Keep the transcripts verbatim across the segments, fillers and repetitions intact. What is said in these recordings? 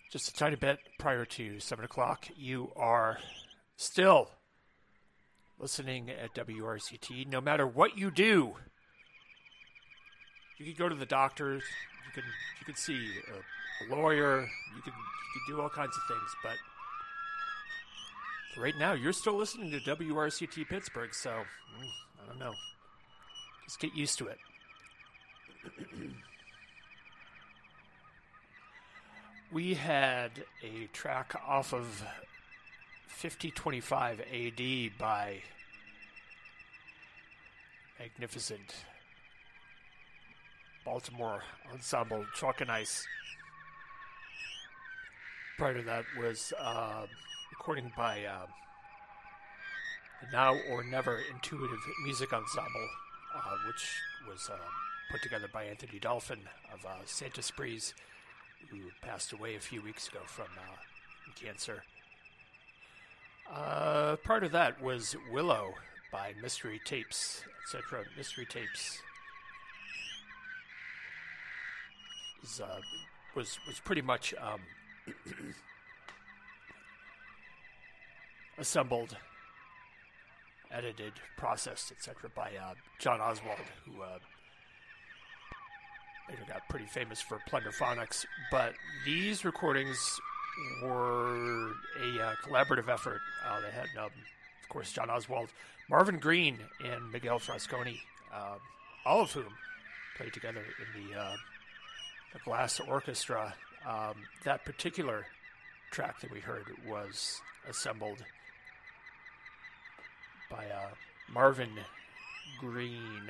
Just a tiny bit prior to seven o'clock, you are still listening at W R C T. No matter what you do, you could go to the doctors, you can you could see a, a lawyer, you could you could do all kinds of things, but for right now, you're still listening to W R C T Pittsburgh, so I don't know. Just get used to it. We had a track off of fifty twenty-five A D by magnificent Baltimore ensemble Chalk and Ice. Prior to that was uh, recording by uh, the Now or Never Intuitive Music Ensemble, uh, which was uh, put together by Anthony Dolphin of uh, Santa Sprees, who passed away a few weeks ago from uh, cancer. Uh, part of that was Willow by Mystery Tapes, et cetera. Mystery Tapes is, uh, was was pretty much um, assembled, edited, processed, et cetera by uh, John Oswald, who uh, later got pretty famous for Plunderphonics. But these recordings were a uh, collaborative effort. Uh, they had, um, of course, John Oswald, Marvin Green, and Miguel Frasconi, uh, all of whom played together in the, uh, the Glass Orchestra. Um, that particular track that we heard was assembled by uh, Marvin Green.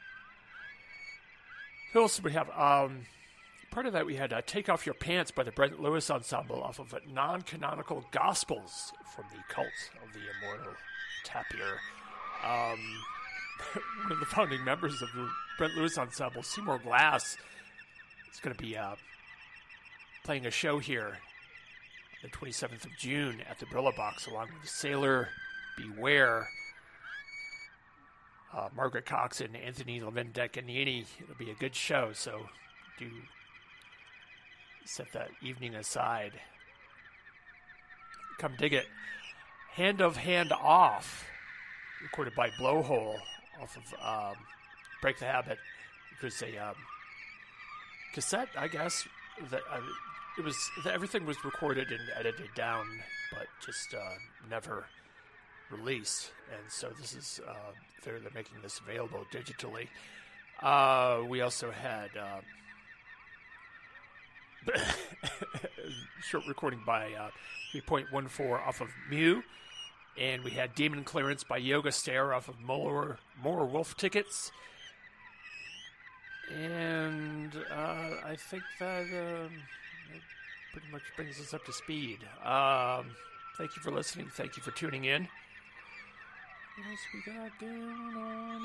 Who else did we have? Um, part of that we had uh, Take Off Your Pants by the Brent Lewis Ensemble off of Non-Canonical Gospels from the Cult of the Immortal Tapir. Um, one of the founding members of the Brent Lewis Ensemble, Seymour Glass, is going to be uh, playing a show here the twenty-seventh of June at the Brillo Box along with Sailor Beware, Uh, Margaret Cox and Anthony Levendecanini. It'll be a good show, so do set that evening aside. Come dig it. Hand of Hand Off, recorded by Blowhole off of um, Break the Habit. It was a um, cassette, I guess. That uh, it was everything was recorded and edited down, but just uh, never released. And so this is uh, they're, they're making this available digitally. Uh, we also had uh, short recording by uh, three point one four off of Mew, and we had Demon Clearance by Yoga Stare off of More, More Wolf Tickets. And uh, I think that, um, that pretty much brings us up to speed. Um, thank you for listening. Thank you for tuning in. What else we got going on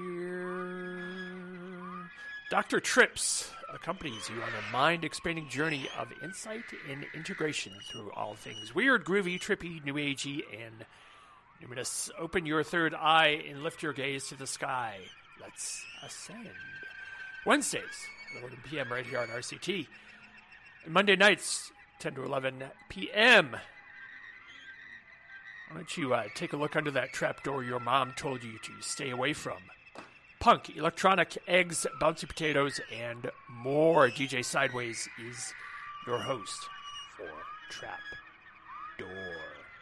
here? Doctor Trips accompanies you on a mind-expanding journey of insight and integration through all things weird, groovy, trippy, new agey, and numinous. Open your third eye and lift your gaze to the sky. Let's ascend. Wednesdays, eleven p.m. right here on R C T. And Monday nights, ten to eleven p.m. Why don't you uh, take a look under that trapdoor your mom told you to stay away from? Punk, electronic, eggs, bouncy potatoes, and more. D J Sideways is your host for Trap Door.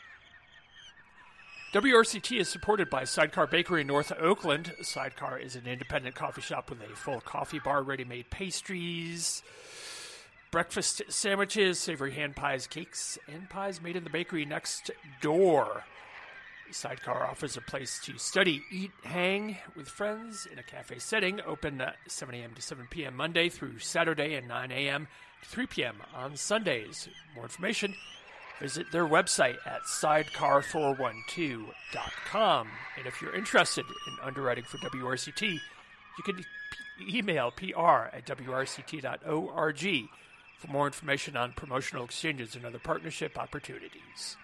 W R C T is supported by Sidecar Bakery in North Oakland. Sidecar is an independent coffee shop with a full coffee bar, ready-made pastries, breakfast sandwiches, savory hand pies, cakes, and pies made in the bakery next door. Sidecar offers a place to study, eat, hang with friends in a cafe setting. Open at seven a.m. to seven p.m. Monday through Saturday and nine a.m. to three p.m. on Sundays. More information, visit their website at sidecar four one two dot com. And if you're interested in underwriting for W R C T, you can p- email P R at W R C T dot org for more information on promotional exchanges and other partnership opportunities.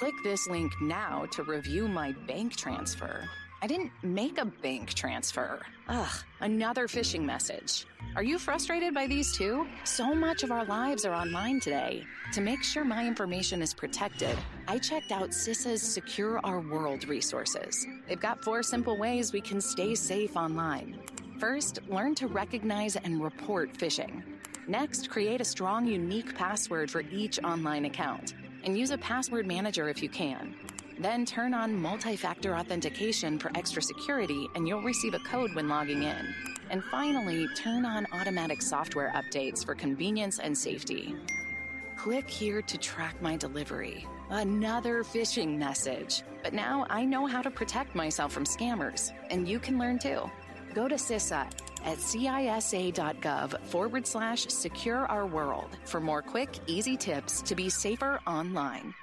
Click this link now to review my bank transfer. I didn't make a bank transfer. Ugh, another phishing message. Are you frustrated by these too? So much of our lives are online today. To make sure my information is protected, I checked out CISA's Secure Our World resources. They've got four simple ways we can stay safe online. First, learn to recognize and report phishing. Next, create a strong, unique password for each online account, and use a password manager if you can. Then turn on multi-factor authentication for extra security, and you'll receive a code when logging in. And finally, turn on automatic software updates for convenience and safety. Click here to track my delivery. Another phishing message. But now I know how to protect myself from scammers, and you can learn too. Go to CISA at cisa.gov forward slash secure our world for more quick, easy tips to be safer online.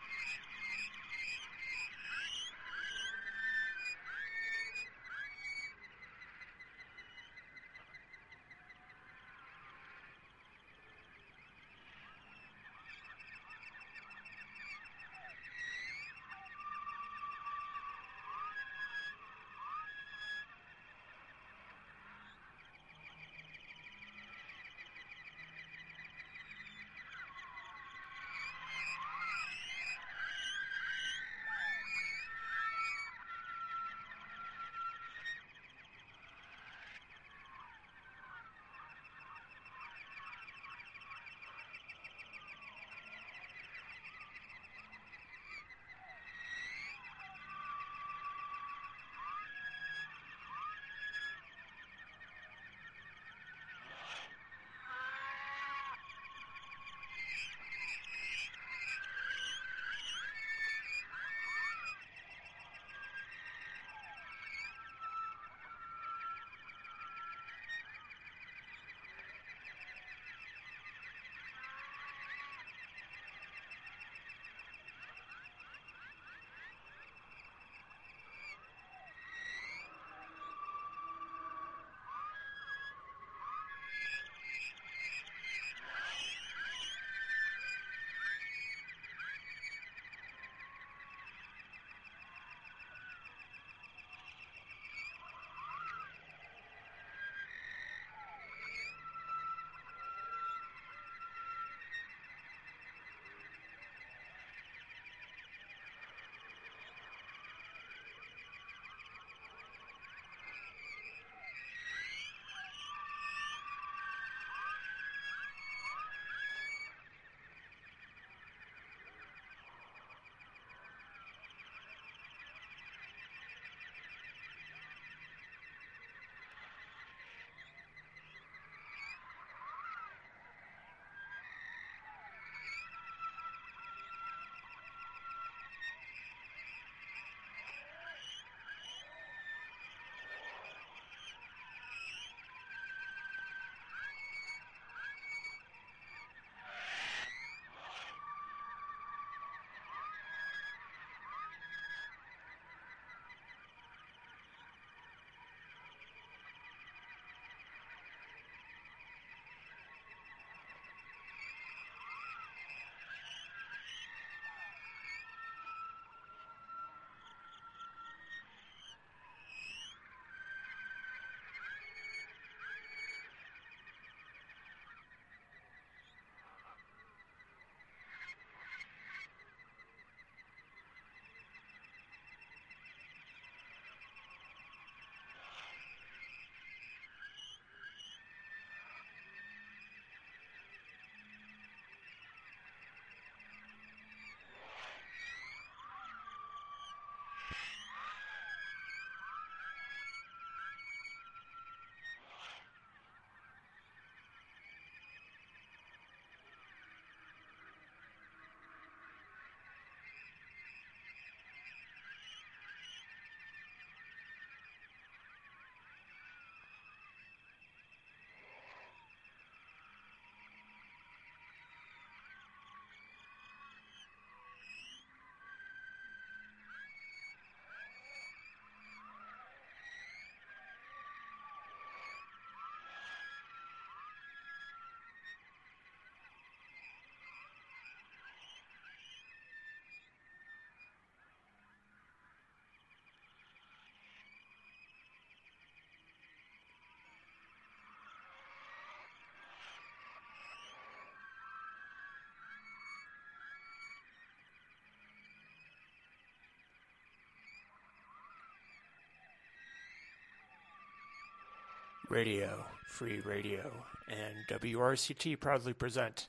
Radio, Free Radio, and W R C T proudly present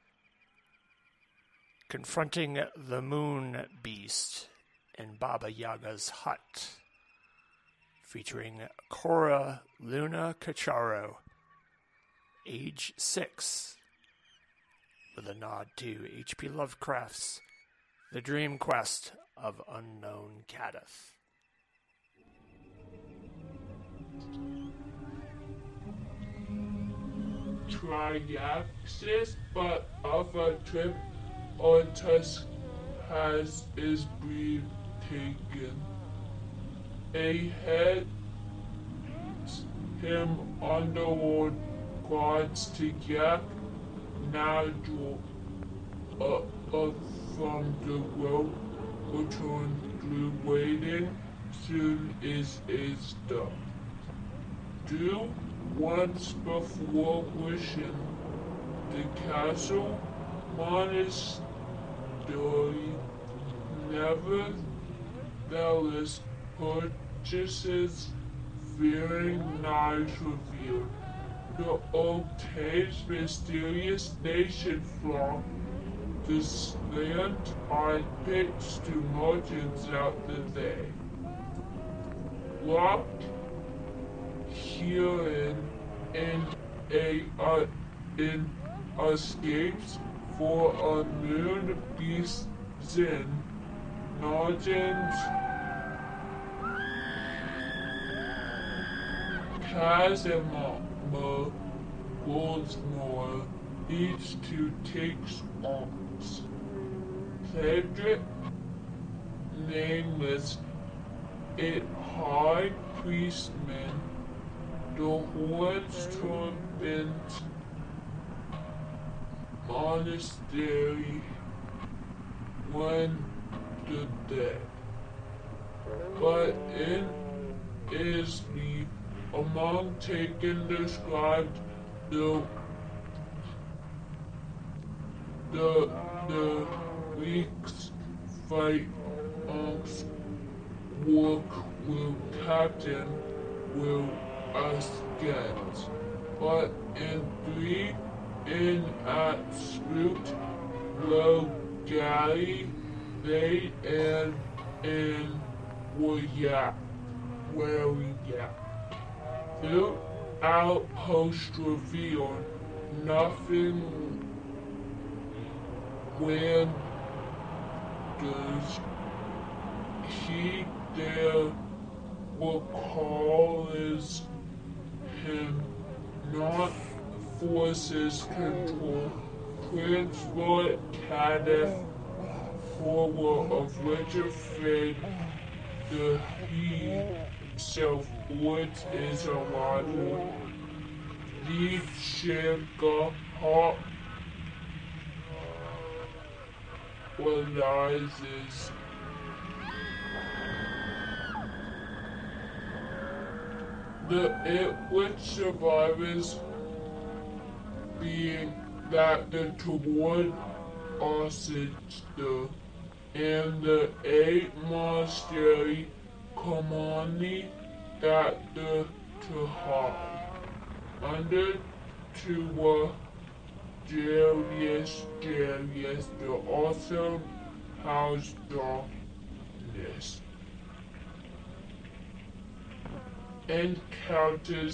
Confronting the Moon Beast in Baba Yaga's Hut, featuring Cora Luna Cacharo, age six, with a nod to H P Lovecraft's The Dream Quest of Unknown Kadath. Triaxis, but of a trip on Tusk has is brief taken. A head him underworld gods to yak Nigel up, up from the rope, return through waiting, soon is is done. Do once before wishing the castle monastery, nevertheless purchases fearing knives revealed. The obtains mysterious nation from the slant on pitch to merchants out the day. Locked herein in a uh, in escapes for a moon beast Zin, Nogins, Casimir, Goldsmore, each to takes arms. Cedric, nameless, it high priestman, the horns turbaned monastery when the dead. But in is the among taken described the the the weeks fight arms work will captain will ascend. But in three in at Spoot will galley they and and will yak where we yak. Through outpost revealed nothing when does he there will call is him not forces control Prince Lord Kadath forward of Richard Fade the he himself woods is a rival. Lead Shanka Hawk realizes the it which survivors being that the toward Osage and the eight monastery Komani that the Tahai under to uh, Darius Darius the also house darkness. Encounters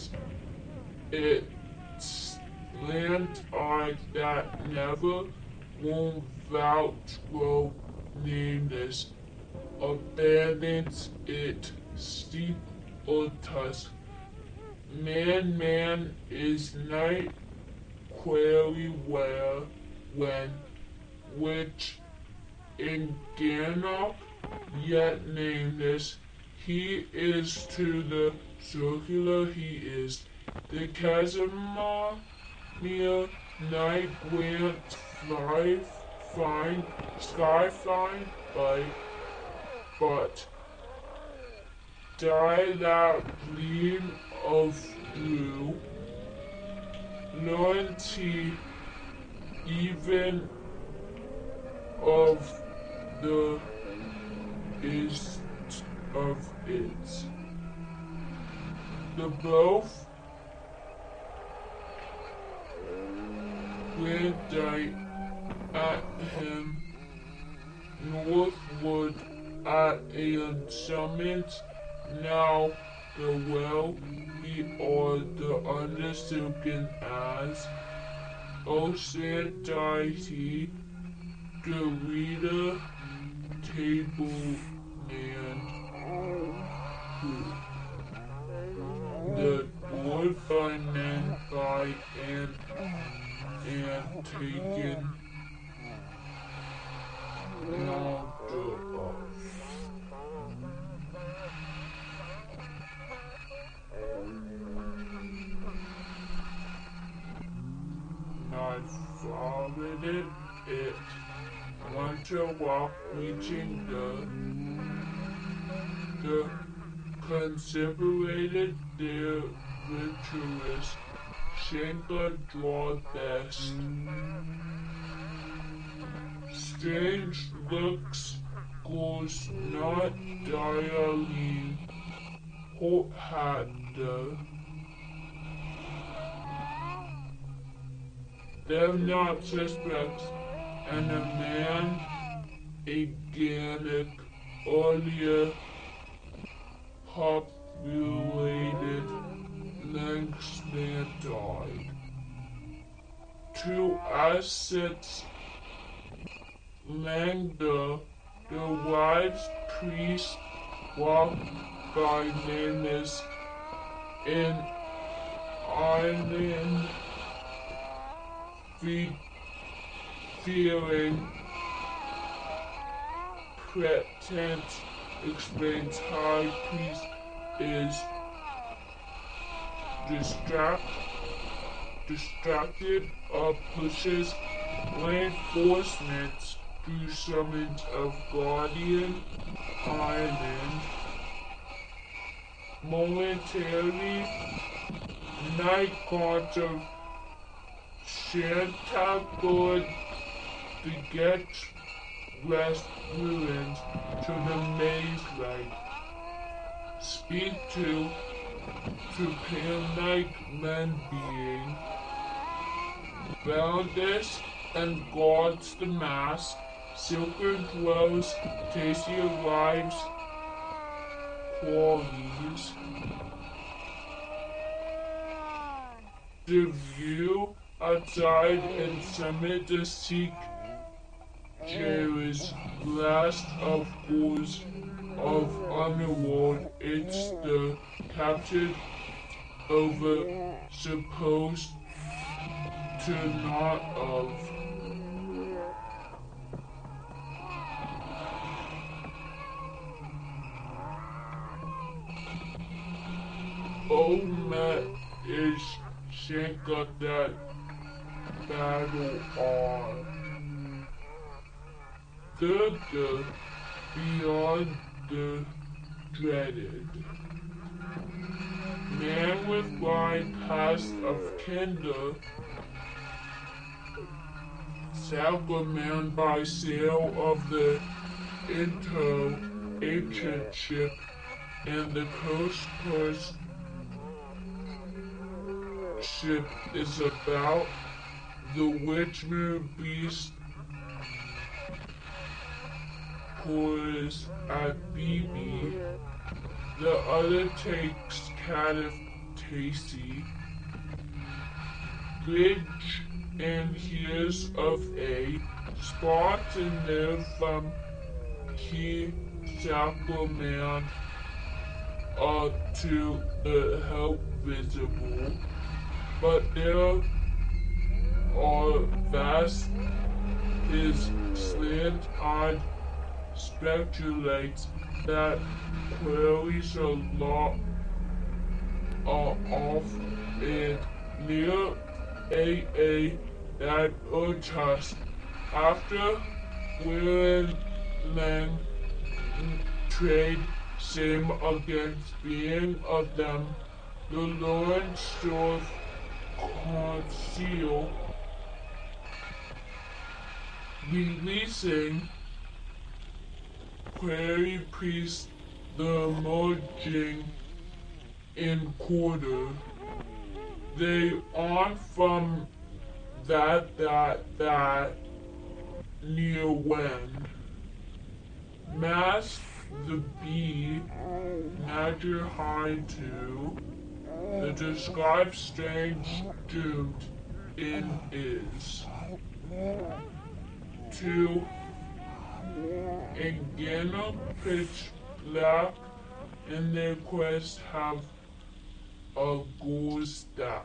its land eye that never won't vouch will nameless, abandons it steep or tusk. Man, man is night query where, when, which in Ganok yet nameless, he is to the circular he is. The Casimir near night grant fly fine, sky fine by but die that gleam of blue, loyalty even of the is of it. The both Grandite at him northward at a summit. Now the well we are the undertaken as O Santity, the reader table and the Lord by men by and and taken not the of. Not followed it, it want to walk reaching the the considerated their virtuous Shanka draw best. Strange looks goes not direly hot had the them not suspects and a man a Gaelic earlier populated Langsman died. Two assets Langda, the wise priest walked by nameless in island fe- fearing pretense explains high priest is distract, distracted or pushes reinforcements through summons of Guardian Island. Momentarily, night guards of Shantagood begets west ruins to the maze light. Speak to to pale-like men being Valdis and guards the mass, silken dwells, tasty arrives, quarries. The view outside and summit the seek Jerry's last of course of underworld. It's the captured over supposed to not of. Oh, Matt is Shanka that battle on. The, the beyond the dreaded. Man with blind past of Kinder, Salgaman by sail of the Into ancient ship, and the coast coast ship is about the Witchman beast pours at B B. The other takes Cadif Tasty. Bridge and hears of a spot in there from Key Sacrament uh, to the help visible. But there are vast, his slant-eyed speculates that queries a lot are off and near A A that urges after William Lang trade same against being of them, the Lawrence Shore Conceal releasing Prairie Priest the merging in quarter. They are from that, that, that, near when. Mask the B, Nadir High two, the described strange doomed in is. Two, Engana pitch black in their quest have a goose that.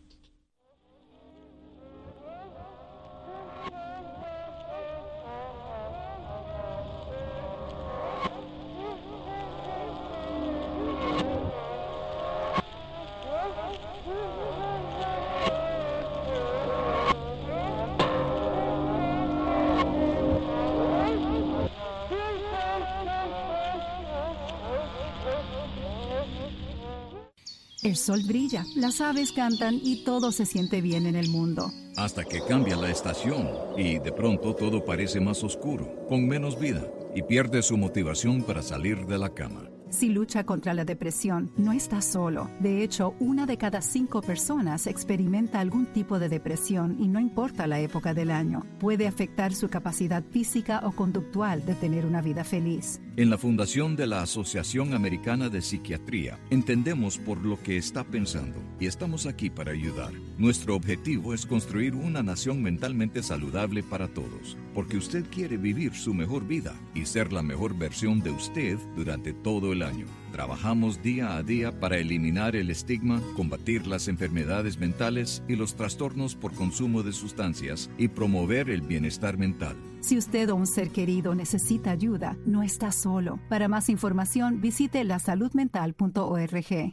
El sol brilla, las aves cantan y todo se siente bien en el mundo. Hasta que cambia la estación y de pronto todo parece más oscuro, con menos vida, y pierde su motivación para salir de la cama. Si lucha contra la depresión, no está solo. De hecho, una de cada cinco personas experimenta algún tipo de depresión y no importa la época del año. Puede afectar su capacidad física o conductual de tener una vida feliz. En la fundación de la Asociación Americana de Psiquiatría, entendemos por lo que está pensando y estamos aquí para ayudar. Nuestro objetivo es construir una nación mentalmente saludable para todos, porque usted quiere vivir su mejor vida y ser la mejor versión de usted durante todo el año. Trabajamos día a día para eliminar el estigma, combatir las enfermedades mentales y los trastornos por consumo de sustancias y promover el bienestar mental. Si usted o un ser querido necesita ayuda, no está solo. Para más información, visite la salud mental punto org.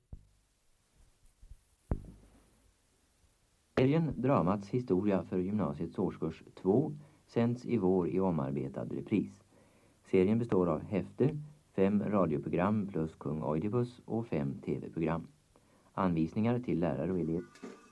Serien Dramats historia för gymnasiets årskurs två sänds i vår i omarbetad repris. Serien består av häfter, fem radioprogram plus Kung Oidipus och fem tv-program. Anvisningar till lärare och elever.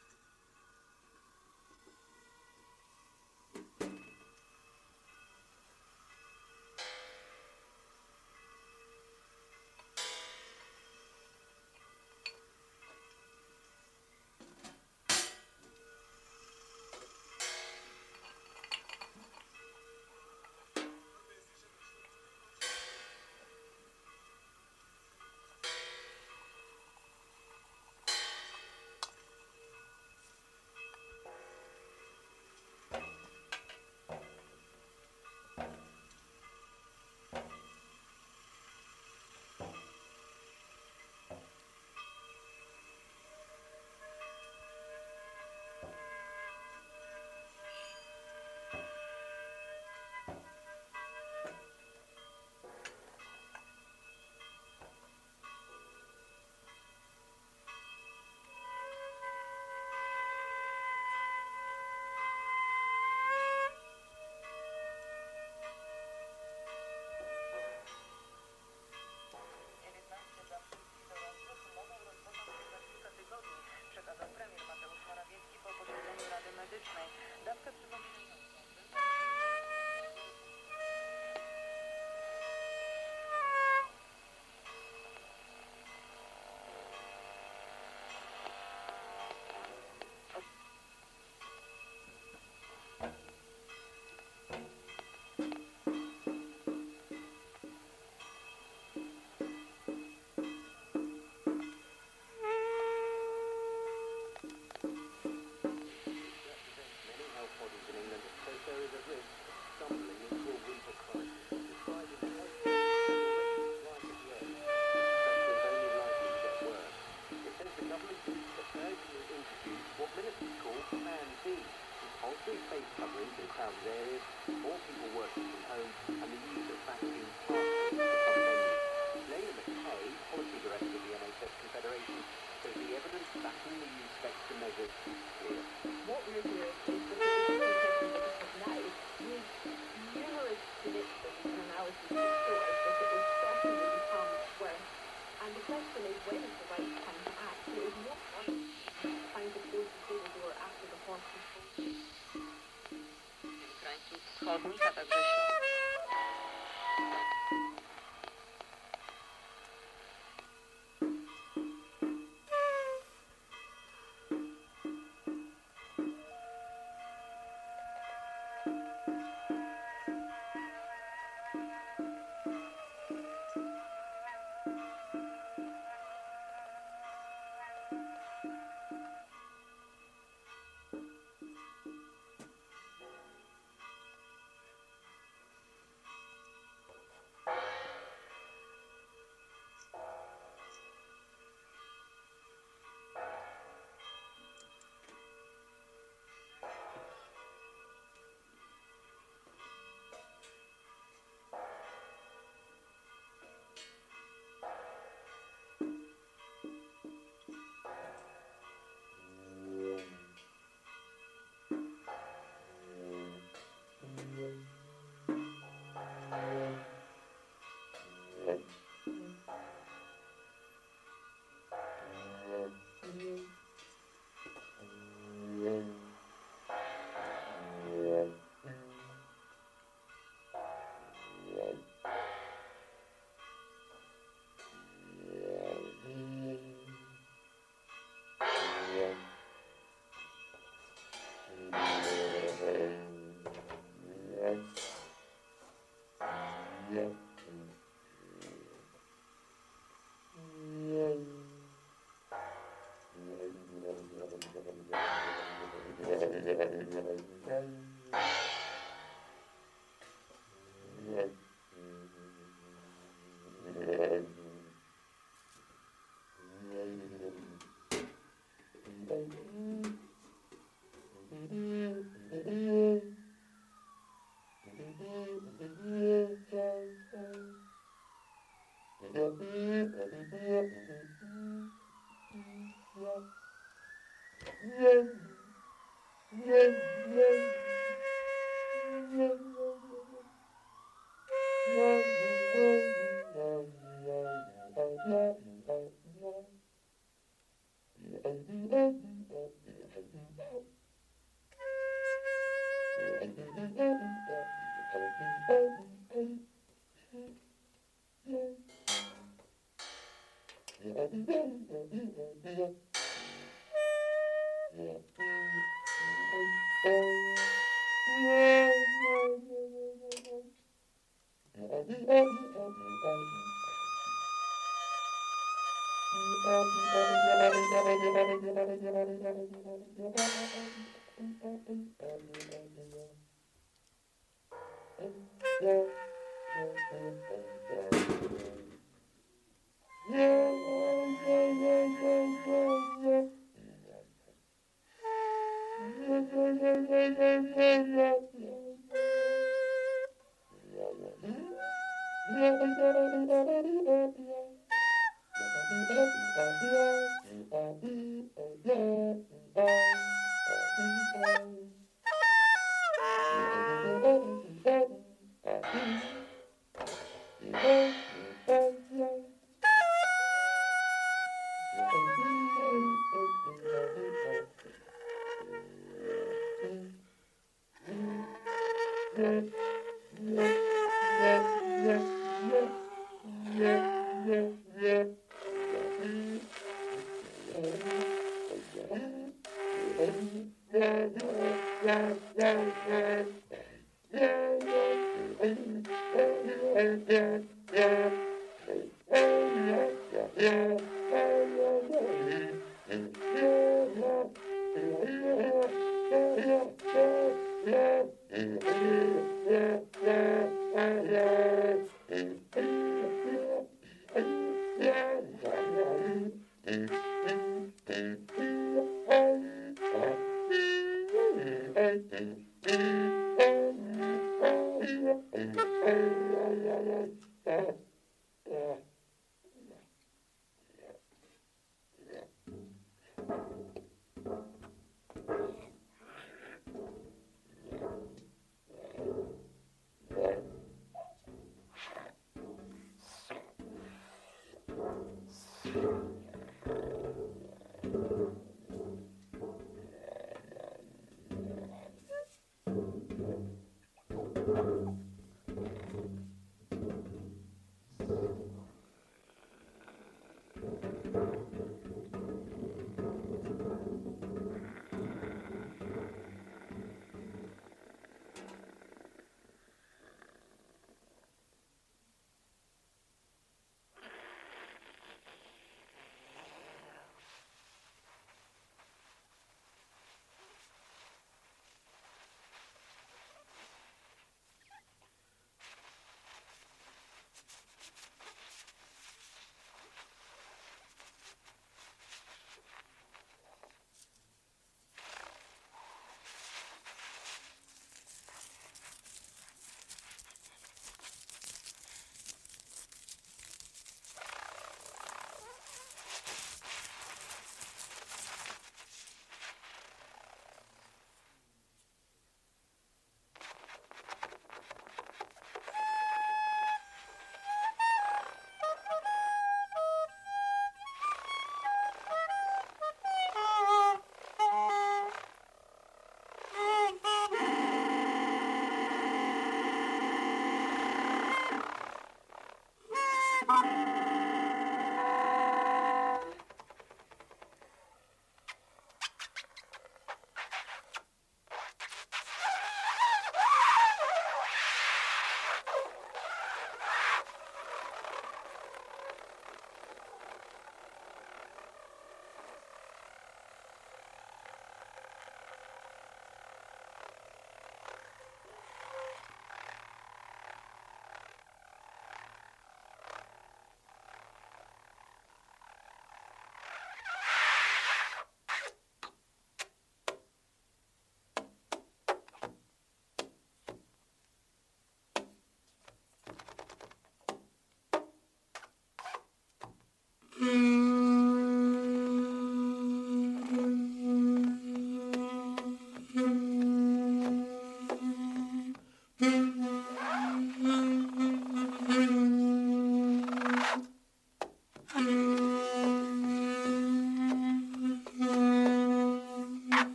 Chodnika, także się...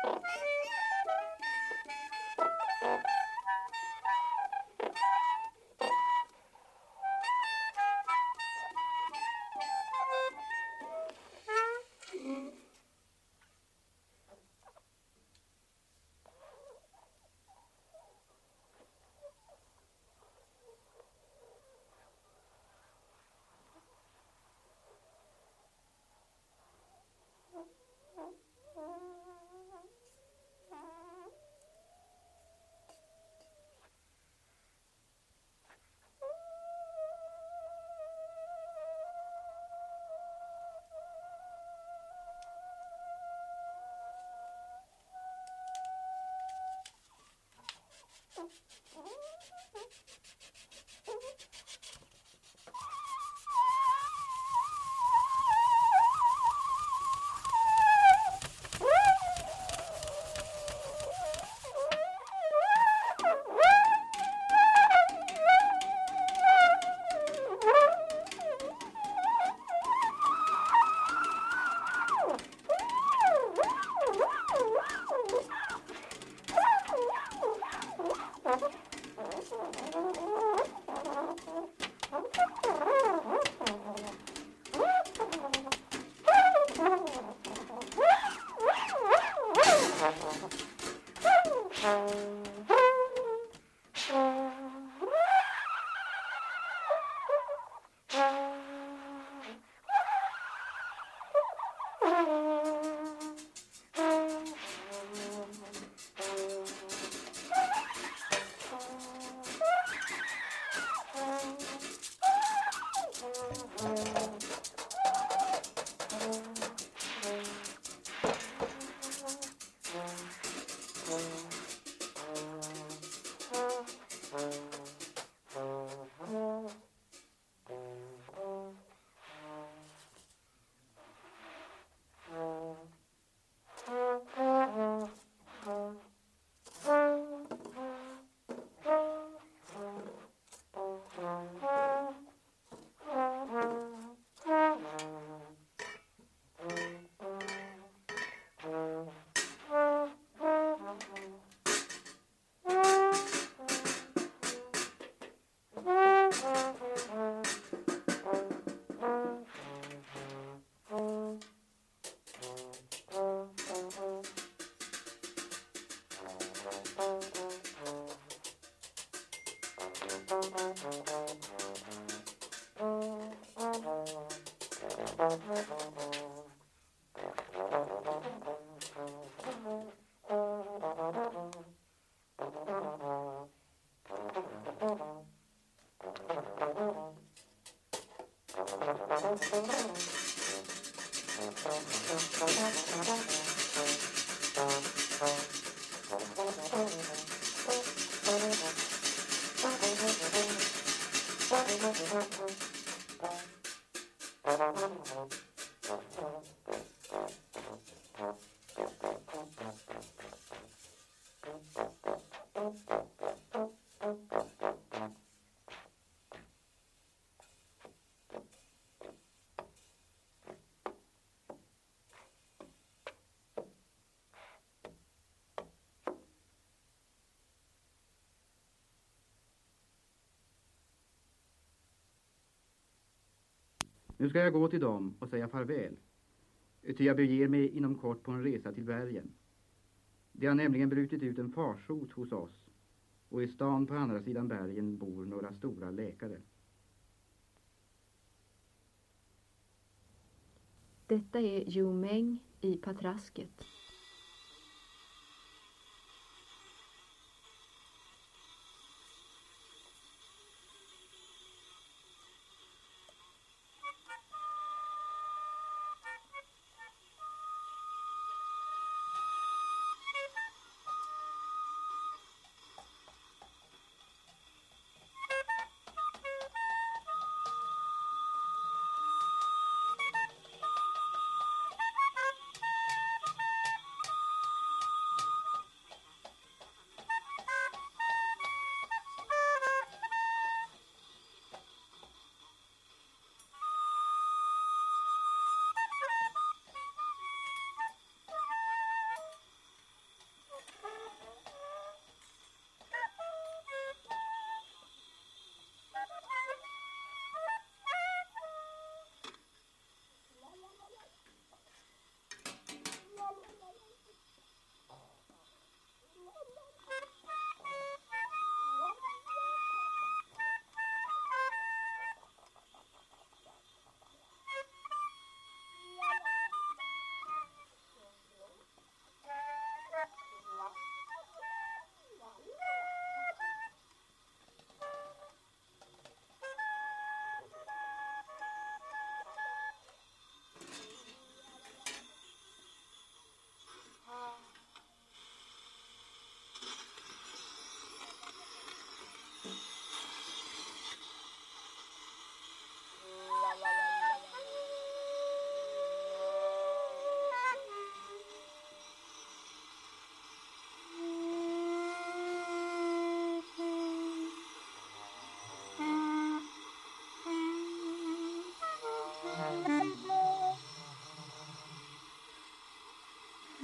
Nu ska jag gå till dem och säga farväl. Ty jag beger mig inom kort på en resa till bergen. Det har nämligen brutit ut en farsot hos oss. Och i stan på andra sidan bergen bor några stora läkare. Detta är Yu Meng i Patrasket.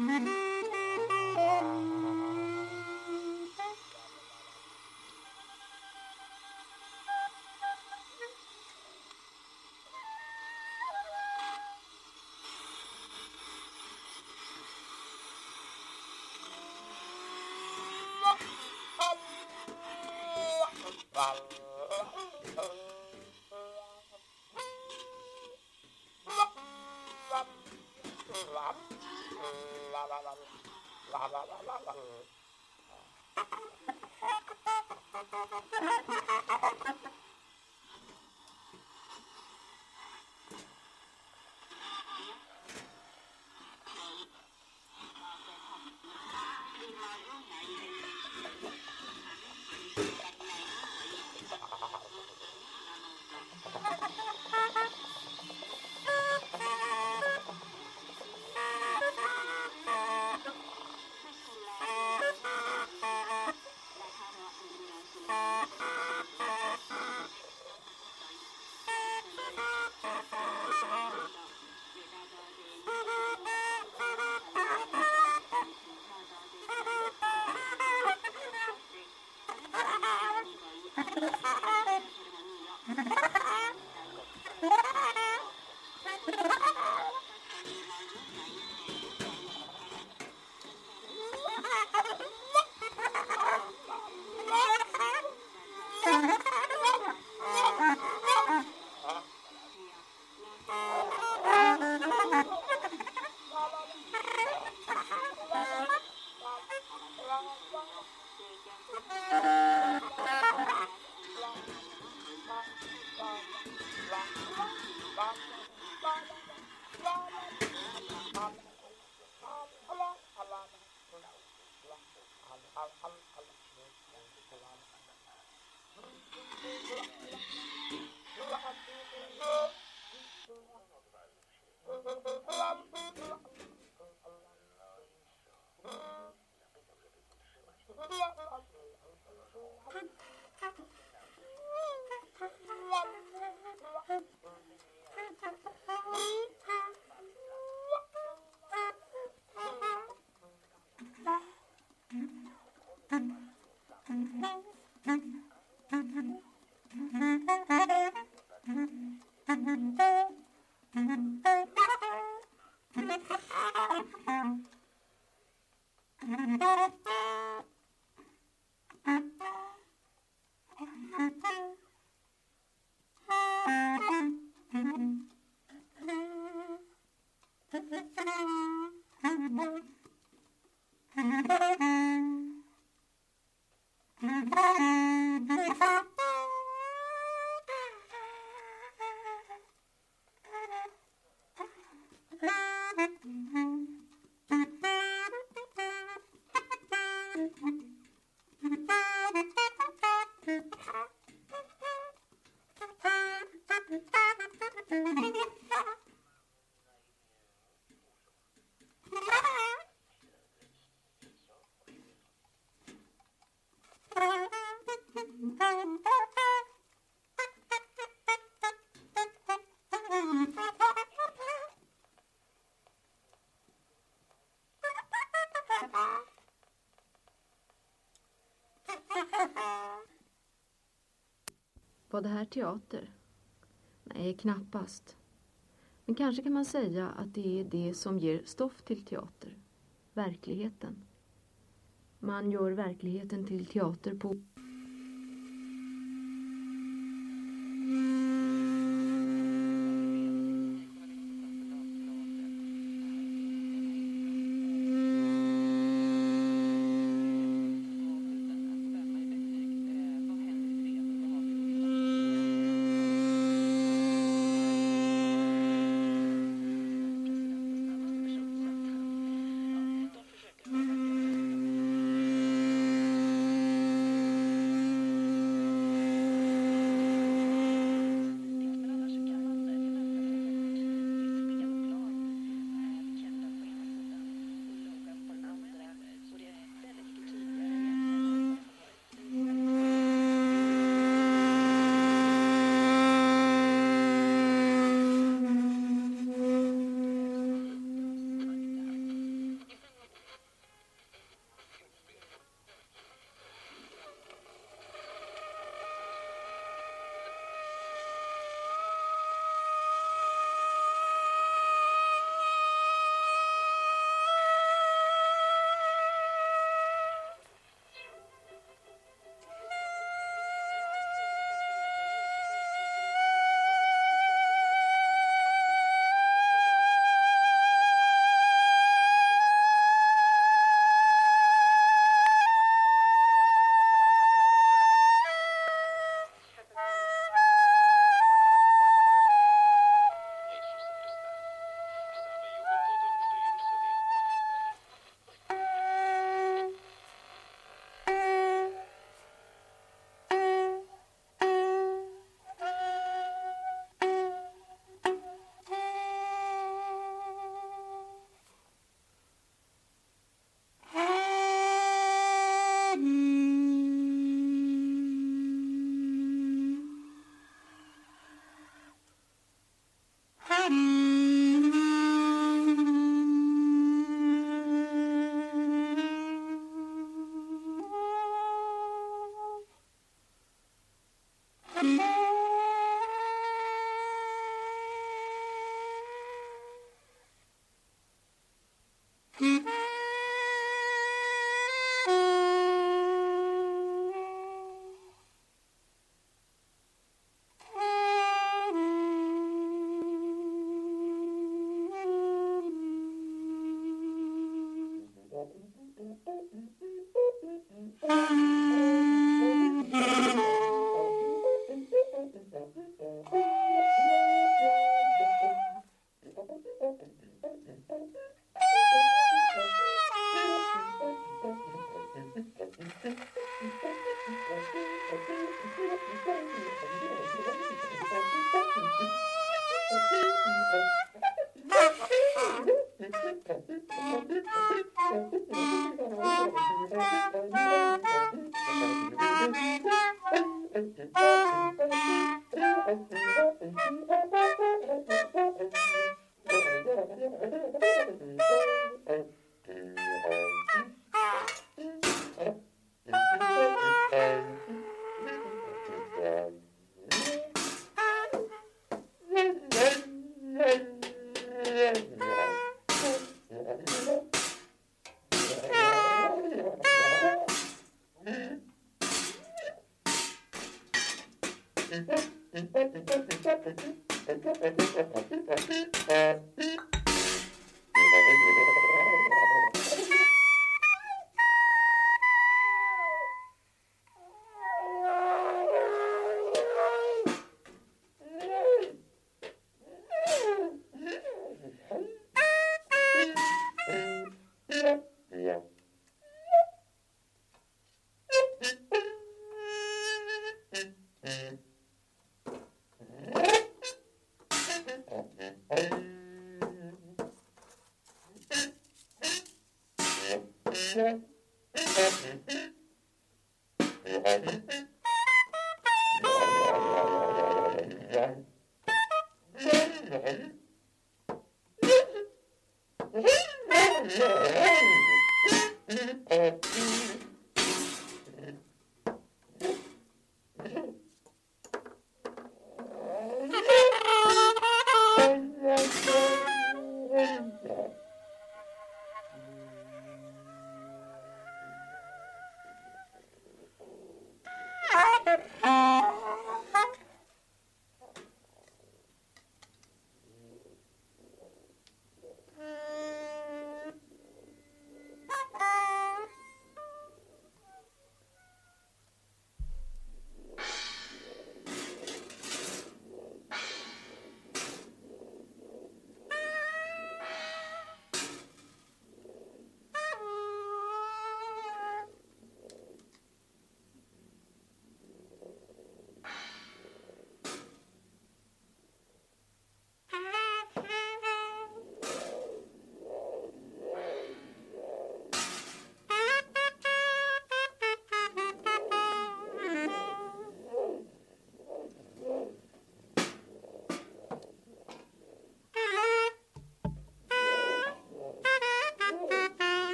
Var det här teater? Nej, knappast. Men kanske kan man säga att det är det som ger stoff till teater. Verkligheten. Man gör verkligheten till teater på...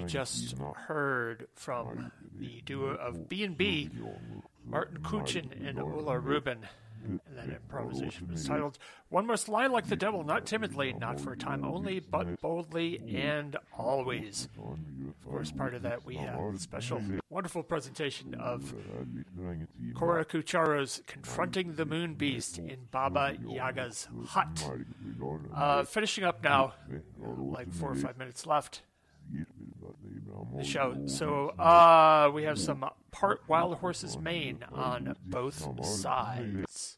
just heard from the duo of B and B, Martin Kuchin and Ulla Rubin. And that improvisation was titled One Must Lie Like the Devil, Not Timidly, Not for a Time Only, But Boldly and Always. Of course, part of that we have a special, wonderful presentation of Cora Kucharo's Confronting the Moon Beast in Baba Yaga's Hut. Uh, finishing up now, like four or five minutes left. The show. So uh, we have some part Wild Horses Mane on both sides.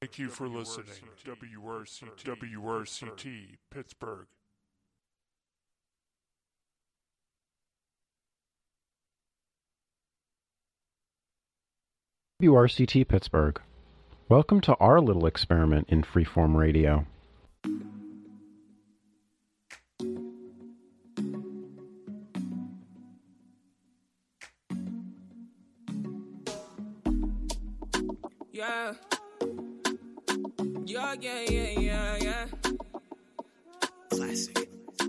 Thank you for listening. W R C T, W R C T, Pittsburgh. W R C T Pittsburgh. Welcome to our little experiment in freeform radio. Yeah. Yeah, yeah, yeah, yeah, yeah. Classic.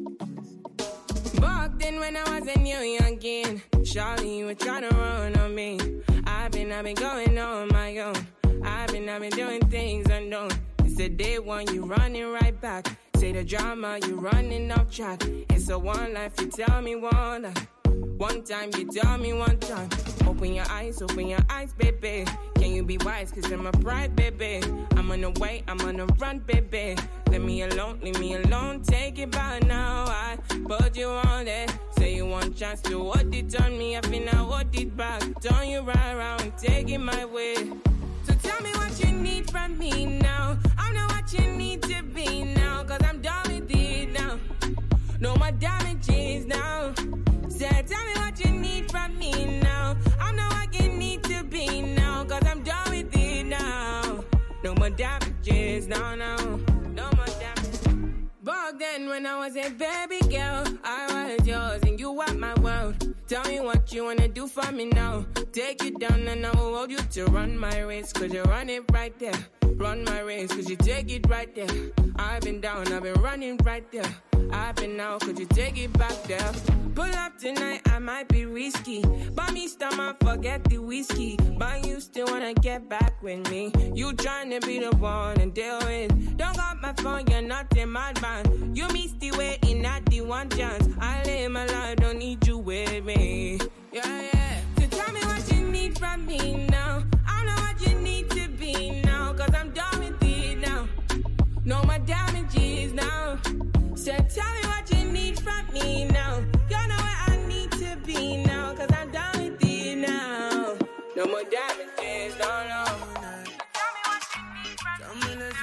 Back then when I was a new youngin', Charlie, you were trying to run on me. I've been, I've been going on my own. I've been, I've been doing things unknown. It's the day one, you running right back. Say the drama, you running off track. It's a one life, you tell me one life. One time, you tell me one time. Open your eyes, open your eyes, baby. Can you be wise, cause I'm a pride, baby. I'm on the way, I'm on the run, baby. Leave me alone, leave me alone. Take it by now, I put you on it. Say you want chance to hold it on me. I think I hold it back. Turn you right around, take it my way. So tell me what you need from me now. I know what you need to be now, cause I'm done with it now. No more damages now. So tell me what you need from me now. I know what you need to be now, cause I'm done with it now. No more damages, no, no. No more damages. Back then when I was a baby girl, I was yours and you were my world. Tell me what you wanna do for me now. Take you down and I will hold you to run my race, cause you run it right there. Run my race, cause you take it right there. I've been down, I've been running right there. I've been out, could you take it back there? Pull up tonight, I might be risky. Buy me stomach, forget the whiskey. But you still wanna get back with me. You trying to be the one and deal with. Don't got my phone, you're not in my band. You missed the way in at the one chance. I live my life, don't need you with me. Yeah, yeah. So tell me what you need from me now. I know what you need to be now, cause I'm done with it now. No more damages now. So tell me what you need from me now. You know where I need to be now, cause I'm done with it now. No more damages, no, no. Tell me what you need from me now.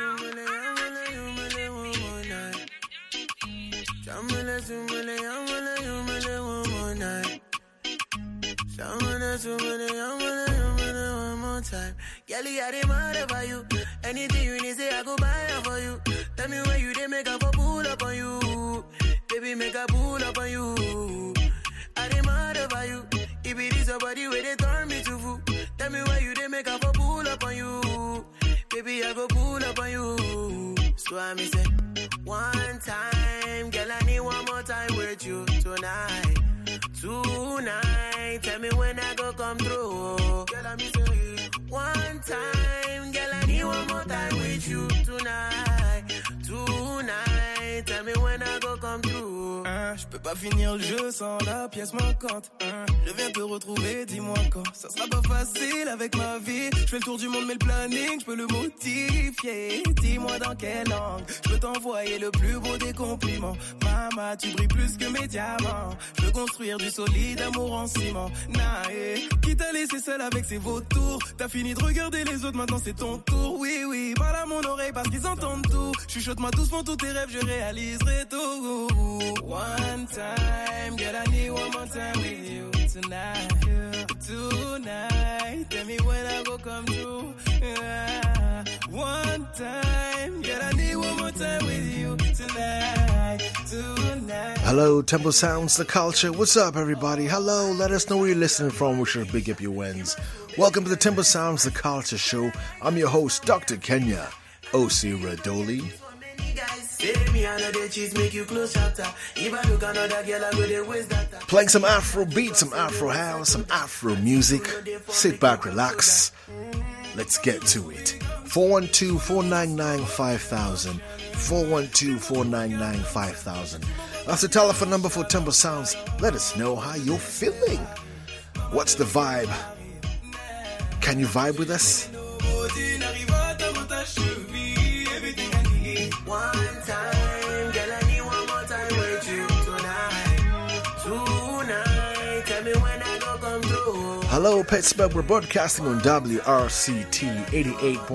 Tell me that you really, I wanna, you really one more night. Tell me that you really, I wanna, you really one more time. Girlie, I dey mad about you. Anything you need, say I go buy it for you. Tell me where you dey make up for pull up on you. Baby, make a pull up on you. I dey mad about you. If it is somebody where they turn me to fool. Tell me where you dey make up for pull up on you. Baby, I go pull up on you. So I me say, one time, girl, I need one more time with you tonight. Tonight, tell me when I go come through. Girl, I me say, one time, girl, I need one more time with you tonight. Tonight, tell me when I go come through. Hein, je peux pas finir le jeu sans la pièce manquante. Hein, je viens te retrouver, dis-moi quand. Ça sera pas facile avec ma vie. Je fais le tour du monde mais le planning, je peux le modifier. Dis-moi dans quelle langue. Je peux t'envoyer le plus beau des compliments. Maman, tu brilles plus que mes diamants. Je veux construire du solide amour en ciment. Nae, qui t'a laissé seul avec ses vautours. T'as fini de regarder les autres, maintenant c'est ton tour. Oui, oui, parle à mon oreille parce qu'ils entendent tout. Chuchote-moi doucement tous tes rêves, je réaliserai tout. One time, girl, I need one more time with you tonight. Tonight, tell me when I go come through. Yeah. One time, girl, I need one more time with you tonight. Tonight. Hello, Temple Sounds, the culture. What's up, everybody? Hello, let us know where you're listening from. We should big up your wins. Welcome to the Temple Sounds, the culture show. I'm your host, Doctor Kenya, O C Radoli. Playing some Afro beats, some Afro house, some Afro music. Sit back, relax. Let's get to it. four one two, four nine nine, five thousand. four one two, four nine nine, five thousand. That's the telephone number for Temple Sounds. Let us know how you're feeling. What's the vibe? Can you vibe with us? One time, girl, I need one more time with you tonight. Tonight, tell me when I go come through. Hello, Pittsburgh. We're broadcasting on W R C T eighty-eight point